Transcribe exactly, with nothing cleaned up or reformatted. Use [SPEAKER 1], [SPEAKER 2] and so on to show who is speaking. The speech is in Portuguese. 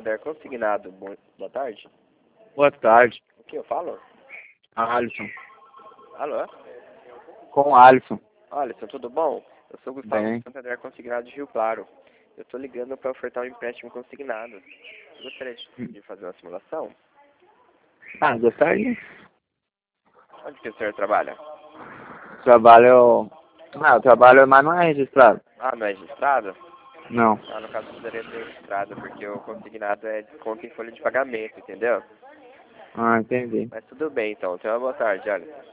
[SPEAKER 1] Santander Consignado. Boa boa tarde.
[SPEAKER 2] Boa tarde.
[SPEAKER 1] O que eu falo?
[SPEAKER 2] Alisson.
[SPEAKER 1] Alô?
[SPEAKER 2] Com Alisson.
[SPEAKER 1] Alisson, tudo bom? Eu sou o Gustavo
[SPEAKER 2] Bem.
[SPEAKER 1] do Santander Consignado de Rio Claro. Eu tô ligando para ofertar um empréstimo consignado. Você gostaria de de fazer uma simulação?
[SPEAKER 2] Ah, gostaria.
[SPEAKER 1] Onde que o senhor trabalha?
[SPEAKER 2] Trabalho... Ah, eu trabalho, mas não é registrado.
[SPEAKER 1] Ah, não é registrado?
[SPEAKER 2] Não.
[SPEAKER 1] Ah, no caso precisaria ser registrado, porque o consignado é desconto em folha de pagamento, entendeu?
[SPEAKER 2] Ah, entendi.
[SPEAKER 1] Mas tudo bem então. Tenha uma boa tarde, Alisson.